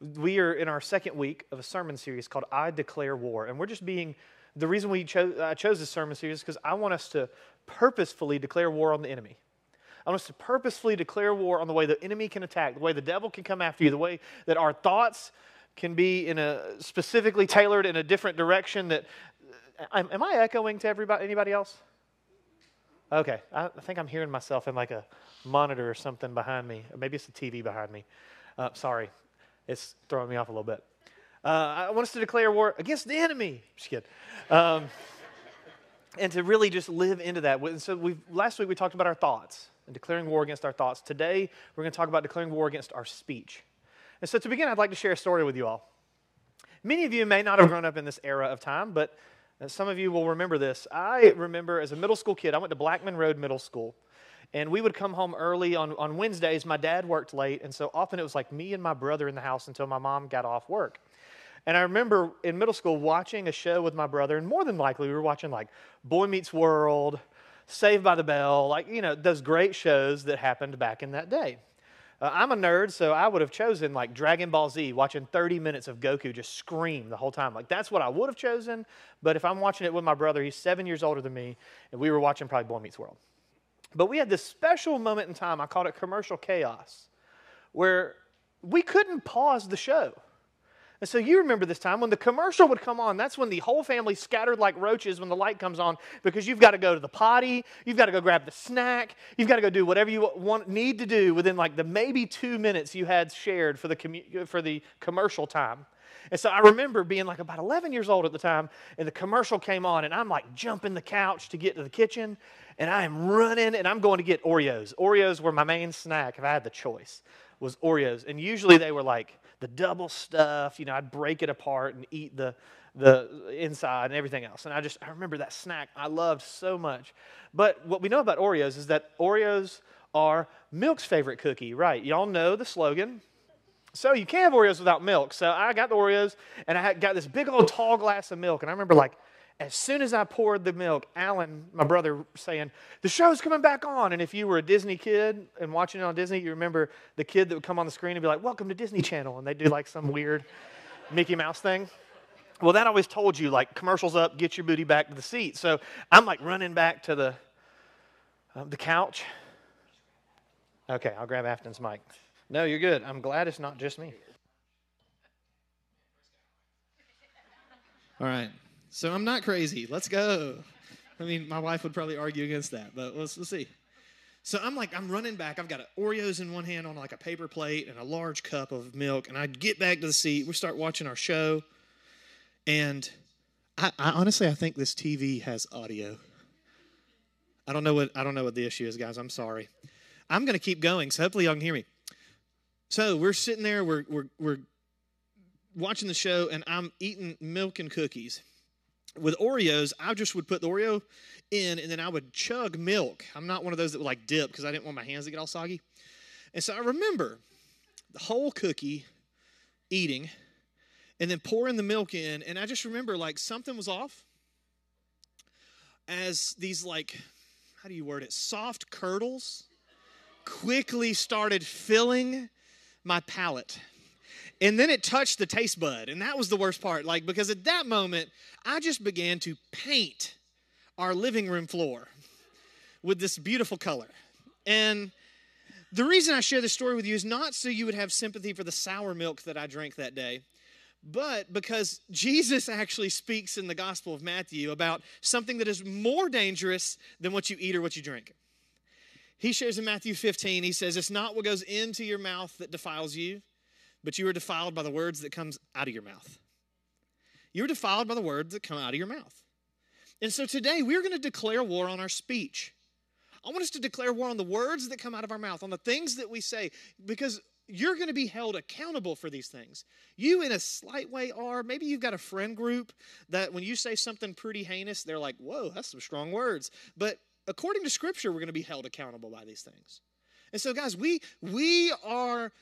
We are in our second week of a sermon series called I Declare War. And we're just the reason I chose this sermon series is because I want us to purposefully declare war on the enemy. I want us to purposefully declare war on the way the enemy can attack, the way the devil can come after you, the way that our thoughts can be specifically tailored in a different direction. Am I echoing to anybody else? Okay, I think I'm hearing myself in like a monitor or something behind me. Or maybe it's the TV behind me. Sorry, it's throwing me off a little bit. I want us to declare war against the enemy. Just kidding. And to really just live into that. And so last week we talked about our thoughts and declaring war against our thoughts. Today we're going to talk about declaring war against our speech. And so to begin, I'd like to share a story with you all. Many of you may not have grown up in this era of time, but some of you will remember this. I remember as a middle school kid, I went to Blackman Road Middle School. And we would come home early on Wednesdays. My dad worked late, and so often it was like me and my brother in the house until my mom got off work. And I remember in middle school watching a show with my brother, and more than likely we were watching like Boy Meets World, Saved by the Bell, those great shows that happened back in that day. I'm a nerd, so I would have chosen like Dragon Ball Z, watching 30 minutes of Goku just scream the whole time. Like that's what I would have chosen, but if I'm watching it with my brother, he's 7 years older than me, and we were watching probably Boy Meets World. But we had this special moment in time, I called it commercial chaos, where we couldn't pause the show. And so you remember this time when the commercial would come on, that's when the whole family scattered like roaches when the light comes on, because you've got to go to the potty, you've got to go grab the snack, you've got to go do whatever you need to do within like the maybe 2 minutes you had shared for the commercial time. And so I remember being like about 11 years old at the time, and the commercial came on, and I'm like jumping the couch to get to the kitchen, and I am running, and I'm going to get Oreos. Oreos were my main snack if I had the choice, was Oreos. And usually they were like the double stuff, I'd break it apart and eat the inside and everything else. And I remember that snack I loved so much. But what we know about Oreos is that Oreos are milk's favorite cookie, right? Y'all know the slogan. So you can't have Oreos without milk. So I got the Oreos, and I got this big old tall glass of milk. And I remember like, as soon as I poured the milk, Alan, my brother, saying, the show's coming back on. And if you were a Disney kid and watching it on Disney, you remember the kid that would come on the screen and be like, welcome to Disney Channel. And they do like some weird Mickey Mouse thing. Well, that always told you, like, commercials up, get your booty back to the seat. So I'm like running back to the couch. Okay, I'll grab Afton's mic. No, you're good. I'm glad it's not just me. All right. So I'm not crazy. Let's go. I mean, my wife would probably argue against that, but let's see. So I'm running back. I've got Oreos in one hand on like a paper plate and a large cup of milk, and I get back to the seat. We start watching our show, and I honestly, I think this TV has audio. I don't know what the issue is, guys. I'm sorry. I'm going to keep going, so hopefully y'all can hear me. So we're sitting there, we're watching the show, and I'm eating milk and cookies. With Oreos, I just would put the Oreo in, and then I would chug milk. I'm not one of those that would like dip because I didn't want my hands to get all soggy. And so I remember the whole cookie eating and then pouring the milk in, and I just remember like something was off as these like, how do you word it, soft curdles quickly started filling my palate. And then it touched the taste bud, and that was the worst part. Like, because at that moment, I just began to paint our living room floor with this beautiful color. And the reason I share this story with you is not so you would have sympathy for the sour milk that I drank that day, but because Jesus actually speaks in the Gospel of Matthew about something that is more dangerous than what you eat or what you drink. He shares in Matthew 15, he says, it's not what goes into your mouth that defiles you, but you are defiled by the words that comes out of your mouth. You're defiled by the words that come out of your mouth. And so today we're going to declare war on our speech. I want us to declare war on the words that come out of our mouth, on the things that we say, because you're going to be held accountable for these things. You in a slight way are. Maybe you've got a friend group that when you say something pretty heinous, they're like, whoa, that's some strong words. But according to Scripture, we're going to be held accountable by these things. And so guys, we are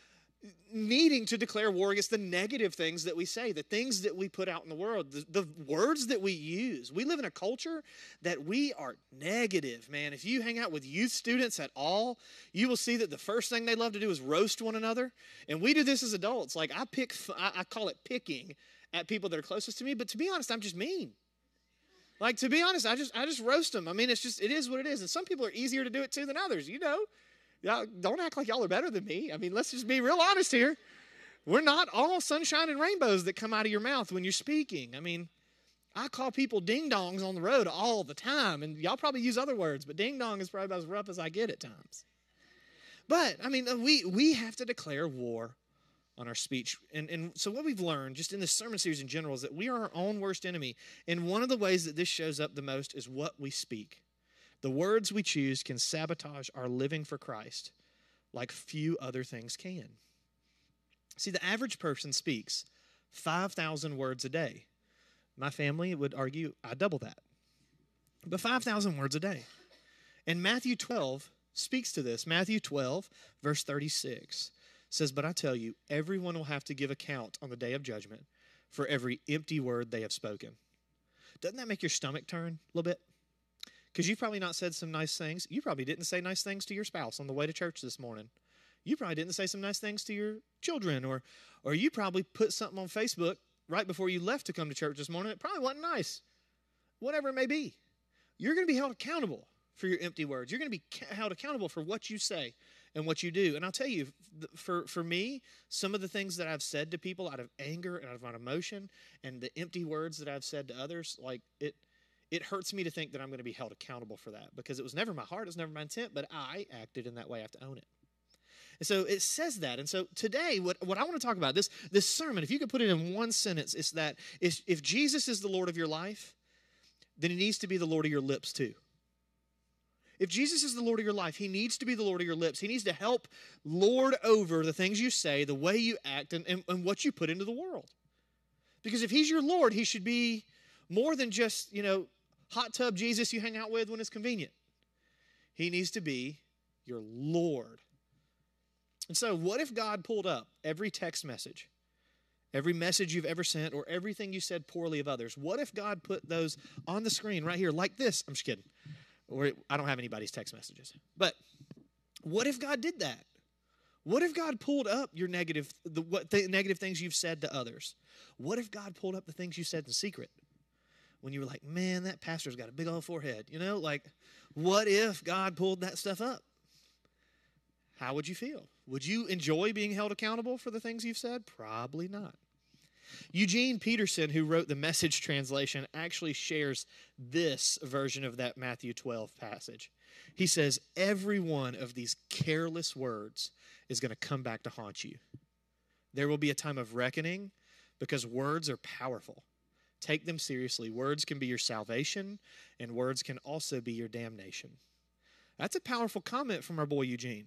needing to declare war against the negative things that we say, the things that we put out in the world, the words that we use. We live in a culture that we are negative, man. If you hang out with youth students at all, you will see that the first thing they love to do is roast one another. And we do this as adults. Like I call it picking at people that are closest to me. But to be honest, I'm just mean. Like, to be honest, I just roast them. I mean, it is what it is. And some people are easier to do it to than others, you know. Y'all, don't act like y'all are better than me. I mean, let's just be real honest here. We're not all sunshine and rainbows that come out of your mouth when you're speaking. I mean, I call people ding-dongs on the road all the time. And y'all probably use other words, but ding-dong is probably about as rough as I get at times. But, I mean, we have to declare war on our speech. And so what we've learned just in this sermon series in general is that we are our own worst enemy. And one of the ways that this shows up the most is what we speak. The words we choose can sabotage our living for Christ like few other things can. See, the average person speaks 5,000 words a day. My family would argue I double that. But 5,000 words a day. And Matthew 12 speaks to this. Matthew 12, verse 36. Says, but I tell you, everyone will have to give account on the day of judgment for every empty word they have spoken. Doesn't that make your stomach turn a little bit? Because you've probably not said some nice things. You probably didn't say nice things to your spouse on the way to church this morning. You probably didn't say some nice things to your children. Or you probably put something on Facebook right before you left to come to church this morning. It probably wasn't nice. Whatever it may be. You're going to be held accountable for your empty words. You're going to be held accountable for what you say and what you do. And I'll tell you, for me, some of the things that I've said to people out of anger and out of emotion and the empty words that I've said to others, like it hurts me to think that I'm going to be held accountable for that because it was never my heart, it was never my intent, but I acted in that way. I have to own it. And so it says that. And so today, what I want to talk about, this sermon, if you could put it in one sentence, it's that if Jesus is the Lord of your life, then he needs to be the Lord of your lips too. If Jesus is the Lord of your life, he needs to be the Lord of your lips. He needs to help lord over the things you say, the way you act, and what you put into the world. Because if he's your Lord, he should be more than just, hot tub Jesus you hang out with when it's convenient. He needs to be your Lord. And so what if God pulled up every text message, every message you've ever sent, or everything you said poorly of others? What if God put those on the screen right here like this? I'm just kidding. Or I don't have anybody's text messages. But what if God did that? What if God pulled up your negative things you've said to others? What if God pulled up the things you said in secret? When you were like, man, that pastor's got a big old forehead. What if God pulled that stuff up? How would you feel? Would you enjoy being held accountable for the things you've said? Probably not. Eugene Peterson, who wrote the Message translation, actually shares this version of that Matthew 12 passage. He says, every one of these careless words is going to come back to haunt you. There will be a time of reckoning because words are powerful. Take them seriously. Words can be your salvation, and words can also be your damnation. That's a powerful comment from our boy Eugene.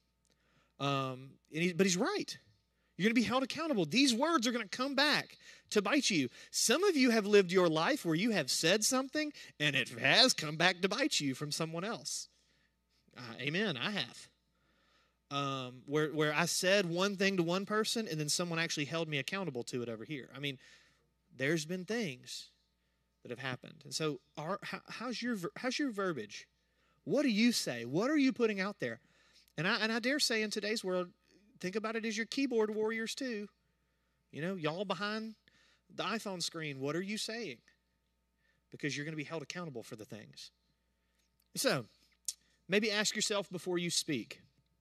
But he's right. You're going to be held accountable. These words are going to come back to bite you. Some of you have lived your life where you have said something and it has come back to bite you from someone else. Amen, I have. Where I said one thing to one person and then someone actually held me accountable to it over here. I mean, there's been things that have happened. And so how's your verbiage? What do you say? What are you putting out there? And I dare say in today's world, think about it as your keyboard warriors too. Y'all behind the iPhone screen, what are you saying? Because you're going to be held accountable for the things. So, maybe ask yourself before you speak,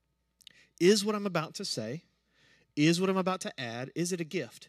is what I'm about to say, is what I'm about to add, is it a gift?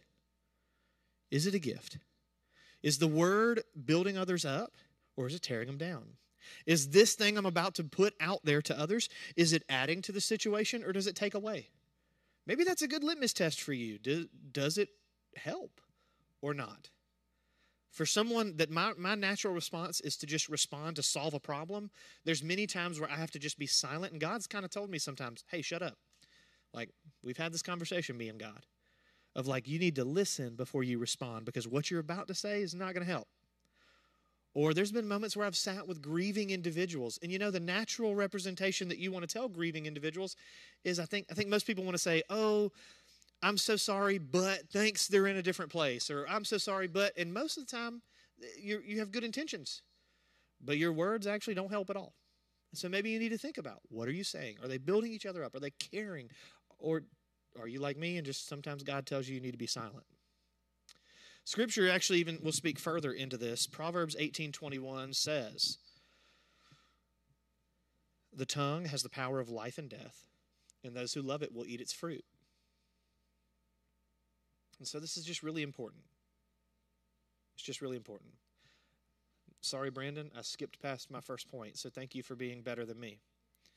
Is it a gift? Is the word building others up or is it tearing them down? Is this thing I'm about to put out there to others, is it adding to the situation or does it take away? Maybe that's a good litmus test for you. Does it help or not? For someone that my natural response is to just respond to solve a problem, there's many times where I have to just be silent, and God's kind of told me sometimes, hey, shut up. Like, we've had this conversation, me and God, of like, you need to listen before you respond because what you're about to say is not going to help. Or there's been moments where I've sat with grieving individuals. And the natural representation that you want to tell grieving individuals is I think most people want to say, oh, I'm so sorry, but thanks, they're in a different place. Or I'm so sorry, but, and most of the time, you have good intentions. But your words actually don't help at all. So maybe you need to think about, what are you saying? Are they building each other up? Are they caring? Or are you like me and just sometimes God tells you need to be silent? Scripture actually even will speak further into this. Proverbs 18:21 says, the tongue has the power of life and death, and those who love it will eat its fruit. And so this is just really important. It's just really important. Sorry, Brandon, I skipped past my first point, so thank you for being better than me.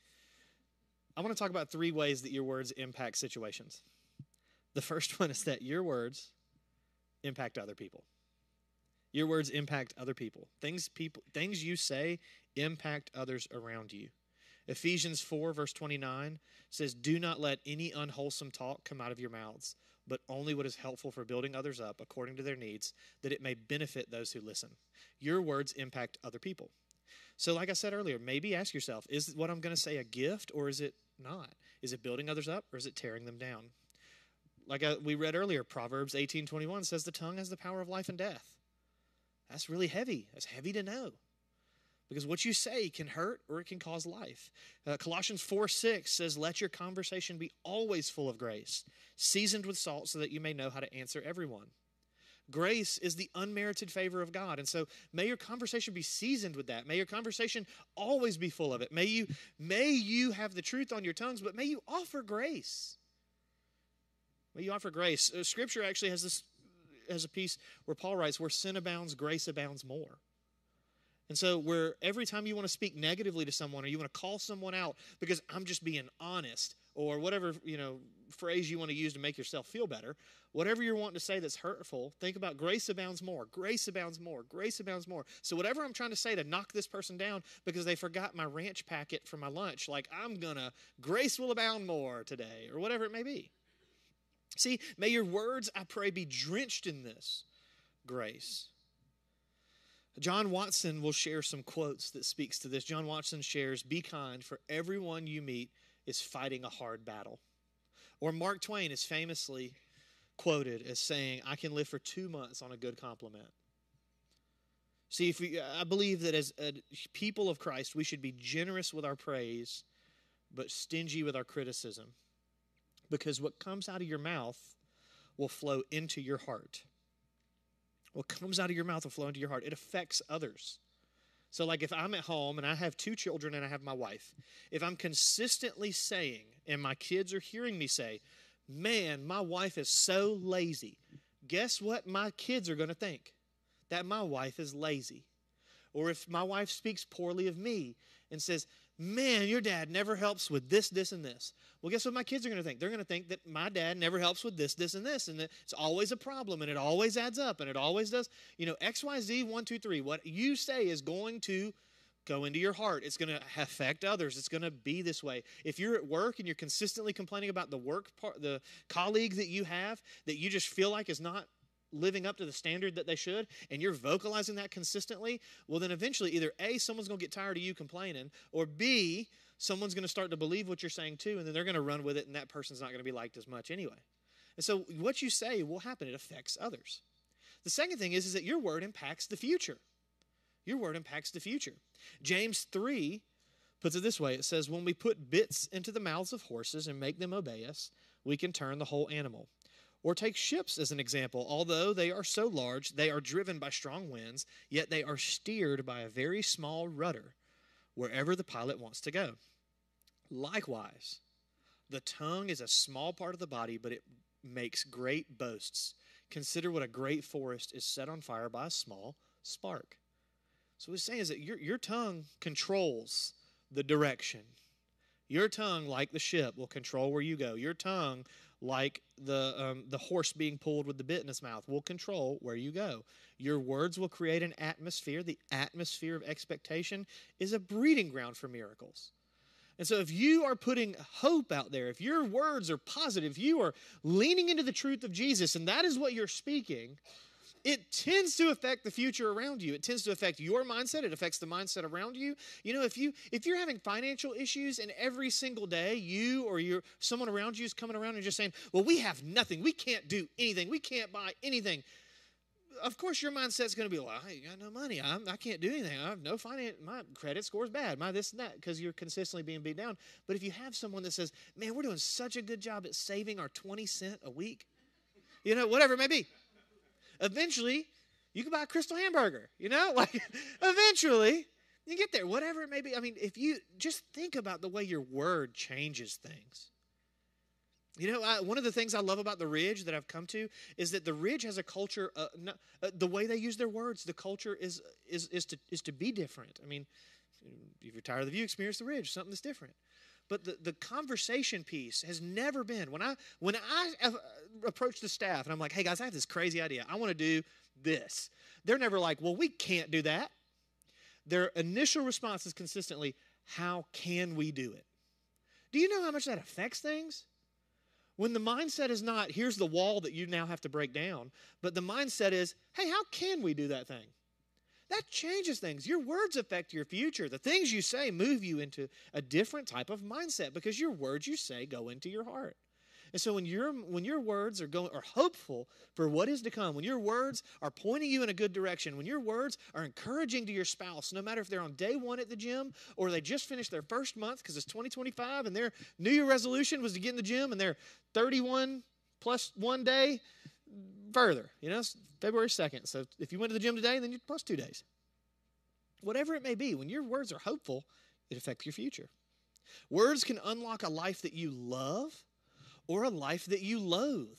I want to talk about 3 ways that your words impact situations. The first one is that your words impact other people. Your words impact other people. Things you say impact others around you. Ephesians 4, verse 29 says, do not let any unwholesome talk come out of your mouths, but only what is helpful for building others up according to their needs, that it may benefit those who listen. Your words impact other people. So like I said earlier, maybe ask yourself, is what I'm going to say a gift or is it not? Is it building others up or is it tearing them down? Like we read earlier, Proverbs 18:21 says the tongue has the power of life and death. That's really heavy. That's heavy to know. Because what you say can hurt or it can cause life. Colossians 4:6 says, let your conversation be always full of grace, seasoned with salt so that you may know how to answer everyone. Grace is the unmerited favor of God. And so may your conversation be seasoned with that. May your conversation always be full of it. May you have the truth on your tongues, but may you offer grace. May you offer grace. Scripture actually has a piece where Paul writes, where sin abounds, grace abounds more. And so where every time you want to speak negatively to someone or you want to call someone out because I'm just being honest or whatever, phrase you want to use to make yourself feel better, whatever you're wanting to say that's hurtful, think about grace abounds more, grace abounds more, grace abounds more. So whatever I'm trying to say to knock this person down because they forgot my ranch packet for my lunch, like grace will abound more today or whatever it may be. See, may your words, I pray, be drenched in this grace. John Watson will share some quotes that speaks to this. John Watson shares, be kind, for everyone you meet is fighting a hard battle. Or Mark Twain is famously quoted as saying, I can live for 2 months on a good compliment. See, I believe that as a people of Christ, we should be generous with our praise, but stingy with our criticism. Because what comes out of your mouth will flow into your heart. What comes out of your mouth will flow into your heart. It affects others. So like if I'm at home and I have 2 children and I have my wife, if I'm consistently saying, and my kids are hearing me say, man, my wife is so lazy, guess what my kids are going to think? That my wife is lazy. Or if my wife speaks poorly of me and says, man, your dad never helps with this, this, and this. Well, guess what my kids are going to think? They're going to think that my dad never helps with this, this, and this, and that it's always a problem, and it always adds up, and it always does. X, Y, Z, 1, 2, 3. What you say is going to go into your heart. It's going to affect others. It's going to be this way. If you're at work and you're consistently complaining about the colleague that you have that you just feel like is not living up to the standard that they should, and you're vocalizing that consistently, well, then eventually either A, someone's going to get tired of you complaining, or B, someone's going to start to believe what you're saying too, and then they're going to run with it, and that person's not going to be liked as much anyway. And so what you say will happen. It affects others. The second thing is that your word impacts the future. Your word impacts the future. James 3 puts it this way. It says, when we put bits into the mouths of horses and make them obey us, we can turn the whole animal. Or take ships as an example. Although they are so large, they are driven by strong winds, yet they are steered by a very small rudder wherever the pilot wants to go. Likewise, the tongue is a small part of the body, but it makes great boasts. Consider what a great forest is set on fire by a small spark. So what he's saying is that your tongue controls the direction. Your tongue, like the ship, will control where you go. Your tongue, like the horse being pulled with the bit in its mouth, will control where you go. Your words will create an atmosphere. The atmosphere of expectation is a breeding ground for miracles. And so if you are putting hope out there, if your words are positive, you are leaning into the truth of Jesus, and that is what you're speaking, it tends to affect the future around you. It tends to affect your mindset. It affects the mindset around you. You know, if you're having financial issues and every single day you or someone around you is coming around and just saying, well, we have nothing. We can't do anything. We can't buy anything. Of course, your mindset's going to be, well, I got no money. I can't do anything. I have no finance. My credit score's bad. My this and that, because you're consistently being beat down. But if you have someone that says, man, we're doing such a good job at saving our 20 cents a week, you know, whatever it may be. Eventually, you can buy a Crystal hamburger, you know? Like, eventually, you get there, whatever it may be. I mean, if you just think about the way your word changes things. You know, one of the things I love about the Ridge that I've come to is that the Ridge has a culture, the way they use their words, the culture is to be different. I mean, if you're tired of the View, experience the Ridge, something that's different. But the conversation piece has never been. When I approach the staff and I'm like, hey guys, I have this crazy idea. I want to do this. They're never like, well, we can't do that. Their initial response is consistently, how can we do it? Do you know how much that affects things? When the mindset is not, here's the wall that you now have to break down, but the mindset is, hey, how can we do that thing? That changes things. Your words affect your future. The things you say move you into a different type of mindset because your words you say go into your heart. And so when your words are hopeful for what is to come, when your words are pointing you in a good direction, when your words are encouraging to your spouse, no matter if they're on day one at the gym or they just finished their first month because it's 2025 and their New Year resolution was to get in the gym and they're 31 plus 1 day further, you know, it's February 2nd. So if you went to the gym today, then you're plus 2 days. Whatever it may be, when your words are hopeful, it affects your future. Words can unlock a life that you love or a life that you loathe.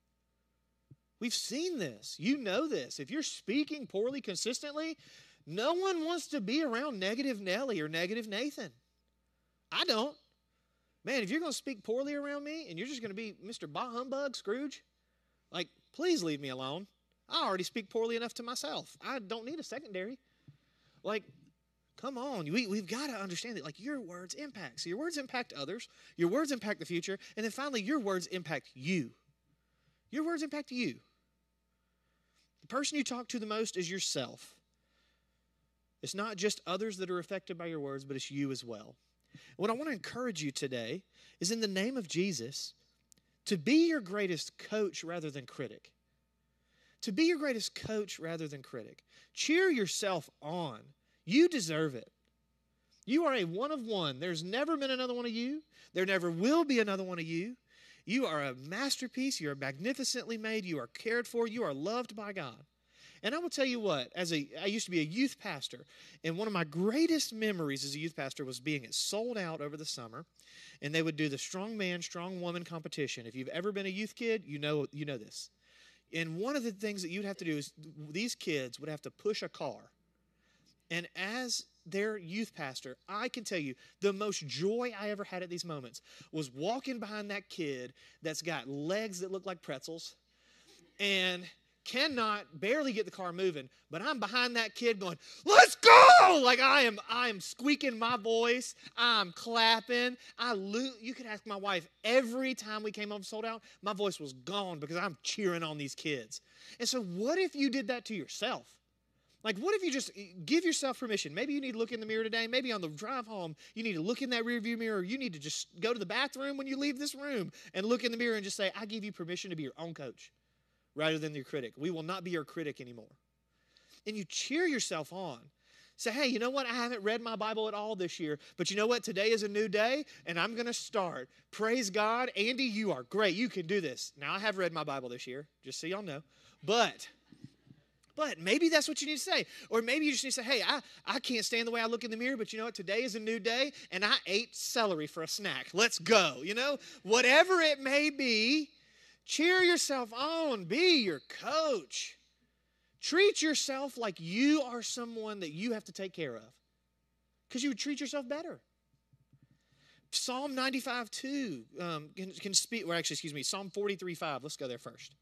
We've seen this. You know this. If you're speaking poorly consistently, no one wants to be around negative Nellie or negative Nathan. I don't. Man, if you're going to speak poorly around me and you're just going to be Mr. Bah Humbug Scrooge, like, please leave me alone. I already speak poorly enough to myself. I don't need a secondary. Like, come on. We've got to understand that, like, your words impact. So your words impact others. Your words impact the future. And then finally, your words impact you. Your words impact you. The person you talk to the most is yourself. It's not just others that are affected by your words, but it's you as well. What I want to encourage you today is, in the name of Jesus, to be your greatest coach rather than critic. To be your greatest coach rather than critic. Cheer yourself on. You deserve it. You are a one of one. There's never been another one of you. There never will be another one of you. You are a masterpiece. You are magnificently made. You are cared for. You are loved by God. And I will tell you what, I used to be a youth pastor, and one of my greatest memories as a youth pastor was being at Sold Out over the summer, and they would do the strong man, strong woman competition. If you've ever been a youth kid, you know this. And one of the things that you'd have to do is these kids would have to push a car. And as their youth pastor, I can tell you the most joy I ever had at these moments was walking behind that kid that's got legs that look like pretzels and cannot barely get the car moving, but I'm behind that kid going, let's go! Like I am squeaking my voice. I'm clapping. You could ask my wife, every time we came home Sold Out, my voice was gone because I'm cheering on these kids. And so what if you did that to yourself? Like, what if you just give yourself permission? Maybe you need to look in the mirror today. Maybe on the drive home, you need to look in that rearview mirror. You need to just go to the bathroom when you leave this room and look in the mirror and just say, I give you permission to be your own coach rather than your critic. We will not be your critic anymore. And you cheer yourself on. Say, hey, you know what? I haven't read my Bible at all this year, but you know what? Today is a new day, and I'm going to start. Praise God. Andy, you are great. You can do this. Now, I have read my Bible this year, just so y'all know. But maybe that's what you need to say. Or maybe you just need to say, hey, I can't stand the way I look in the mirror, but you know what? Today is a new day, and I ate celery for a snack. Let's go. You know, whatever it may be, cheer yourself on. Be your coach. Treat yourself like you are someone that you have to take care of, because you would treat yourself better. Psalm 95:2 can speak, or actually, excuse me, Psalm 43:5. Let's go there first.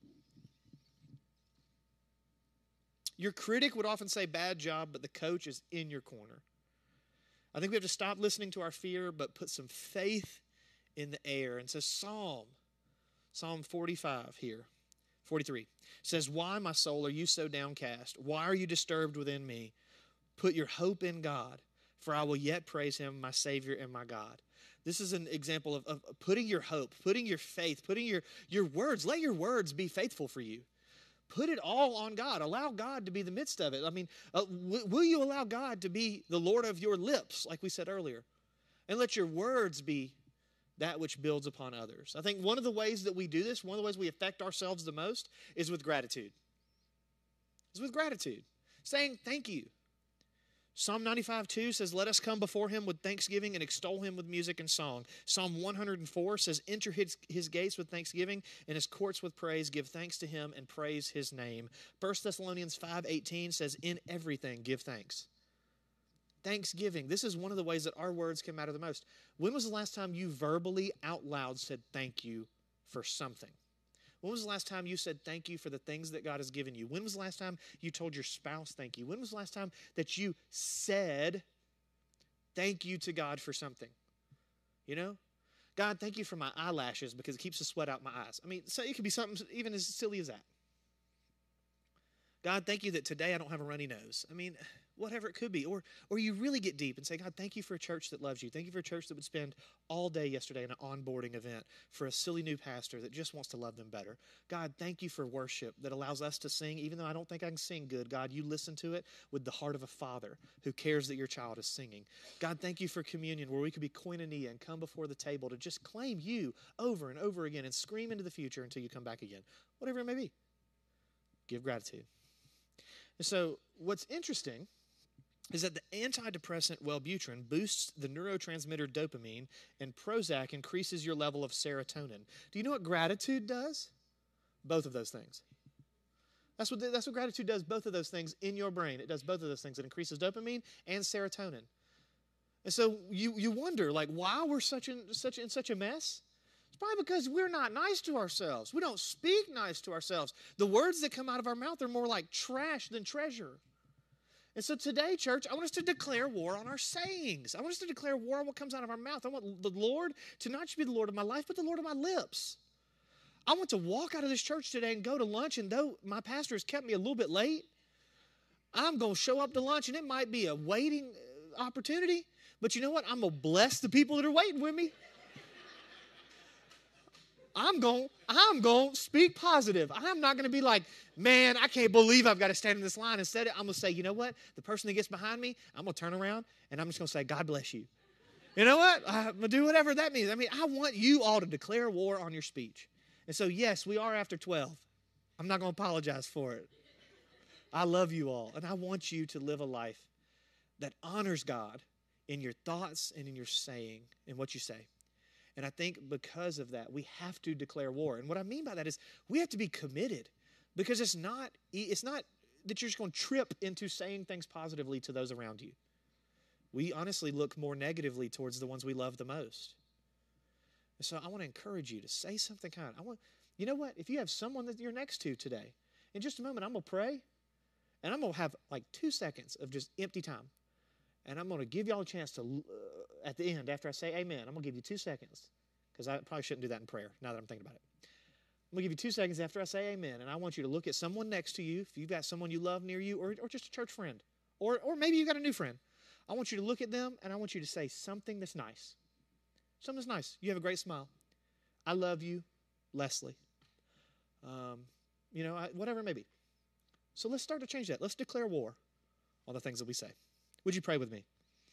Your critic would often say, bad job, but the coach is in your corner. I think we have to stop listening to our fear, but put some faith in the air. And so Psalm 45 here. 43 says, "Why, my soul, are you so downcast? Why are you disturbed within me? Put your hope in God, for I will yet praise him, my Savior and my God." This is an example of putting your hope, putting your faith, putting your words. Let your words be faithful for you. Put it all on God. Allow God to be the midst of it. I mean, will you allow God to be the Lord of your lips, like we said earlier? And let your words be that which builds upon others. I think one of the ways that we do this, one of the ways we affect ourselves the most, is with gratitude. Is with gratitude. Saying thank you. Psalm 95:2 says, "Let us come before him with thanksgiving and extol him with music and song." Psalm 104 says, "Enter his gates with thanksgiving and his courts with praise. Give thanks to him and praise his name." 1 Thessalonians 5:18 says, "In everything give thanks." Thanksgiving. This is one of the ways that our words can matter the most. When was the last time you verbally out loud said thank you for something? When was the last time you said thank you for the things that God has given you? When was the last time you told your spouse thank you? When was the last time that you said thank you to God for something? You know? God, thank you for my eyelashes because it keeps the sweat out my eyes. I mean, so it could be something even as silly as that. God, thank you that today I don't have a runny nose. I mean, whatever it could be. Or you really get deep and say, God, thank you for a church that loves you. Thank you for a church that would spend all day yesterday in an onboarding event for a silly new pastor that just wants to love them better. God, thank you for worship that allows us to sing, even though I don't think I can sing good. God, you listen to it with the heart of a father who cares that your child is singing. God, thank you for communion where we could be koinonia and come before the table to just claim you over and over again and scream into the future until you come back again. Whatever it may be. Give gratitude. And so what's interesting is that the antidepressant Wellbutrin boosts the neurotransmitter dopamine and Prozac increases your level of serotonin. Do you know what gratitude does? Both of those things. That's what gratitude does, both of those things in your brain. It does both of those things. It increases dopamine and serotonin. And so you wonder, like, why we're in such a mess? It's probably because we're not nice to ourselves. We don't speak nice to ourselves. The words that come out of our mouth are more like trash than treasure. And so today, church, I want us to declare war on our sayings. I want us to declare war on what comes out of our mouth. I want the Lord to not just be the Lord of my life, but the Lord of my lips. I want to walk out of this church today and go to lunch, and though my pastor has kept me a little bit late, I'm going to show up to lunch, and it might be a waiting opportunity, but you know what? I'm going to bless the people that are waiting with me. I'm going to speak positive. I'm not going to be like, man, I can't believe I've got to stand in this line. Instead, I'm going to say, you know what? The person that gets behind me, I'm going to turn around, and I'm just going to say, God bless you. You know what? I'm going to do whatever that means. I mean, I want you all to declare war on your speech. And so, yes, we are after 12. I'm not going to apologize for it. I love you all, and I want you to live a life that honors God in your thoughts and in your saying and what you say. And I think because of that, we have to declare war. And what I mean by that is we have to be committed, because it's not that you're just going to trip into saying things positively to those around you. We honestly look more negatively towards the ones we love the most. And so I want to encourage you to say something kind. You know what? If you have someone that you're next to today, in just a moment, I'm going to pray, and I'm going to have like 2 seconds of just empty time. And I'm going to give y'all a chance to, at the end, after I say amen, I'm going to give you 2 seconds, because I probably shouldn't do that in prayer now that I'm thinking about it. I'm going to give you 2 seconds after I say amen, and I want you to look at someone next to you, if you've got someone you love near you, or just a church friend, or maybe you've got a new friend. I want you to look at them, and I want you to say something that's nice. Something that's nice. You have a great smile. I love you, Leslie. Whatever it may be. So let's start to change that. Let's declare war on the things that we say. Would you pray with me?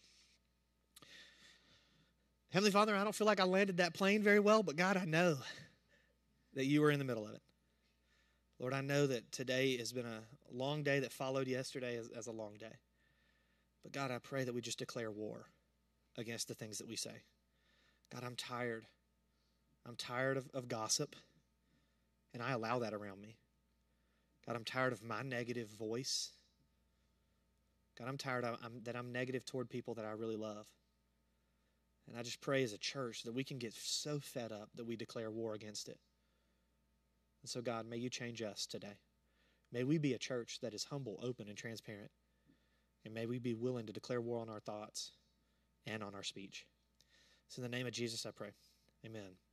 Heavenly Father, I don't feel like I landed that plane very well, but God, I know that you were in the middle of it. Lord, I know that today has been a long day that followed yesterday as a long day. But God, I pray that we just declare war against the things that we say. God, I'm tired. I'm tired of gossip, and I allow that around me. God, I'm tired of my negative voice. God, I'm tired that I'm negative toward people that I really love. And I just pray as a church that we can get so fed up that we declare war against it. And so, God, may you change us today. May we be a church that is humble, open, and transparent. And may we be willing to declare war on our thoughts and on our speech. So in the name of Jesus, I pray. Amen.